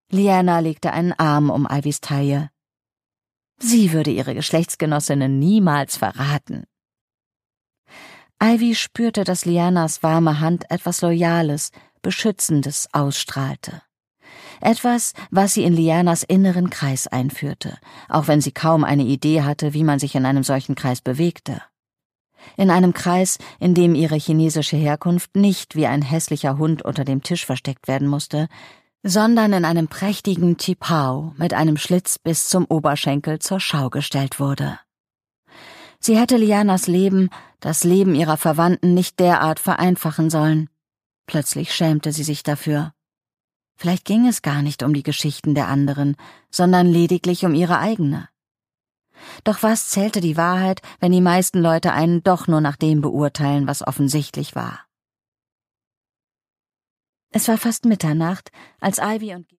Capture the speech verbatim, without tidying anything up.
Liana legte einen Arm um Ivys Taille. Sie würde ihre Geschlechtsgenossinnen niemals verraten. Ivy spürte, dass Lianas warme Hand etwas Loyales, Beschützendes ausstrahlte. Etwas, was sie in Lianas inneren Kreis einführte, auch wenn sie kaum eine Idee hatte, wie man sich in einem solchen Kreis bewegte. In einem Kreis, in dem ihre chinesische Herkunft nicht wie ein hässlicher Hund unter dem Tisch versteckt werden musste, sondern in einem prächtigen Qipao mit einem Schlitz bis zum Oberschenkel zur Schau gestellt wurde. Sie hätte Lianas Leben, das Leben ihrer Verwandten, nicht derart vereinfachen sollen. Plötzlich schämte sie sich dafür. Vielleicht ging es gar nicht um die Geschichten der anderen, sondern lediglich um ihre eigene. Doch was zählte die Wahrheit, wenn die meisten Leute einen doch nur nach dem beurteilen, was offensichtlich war? Es war fast Mitternacht, als Ivy und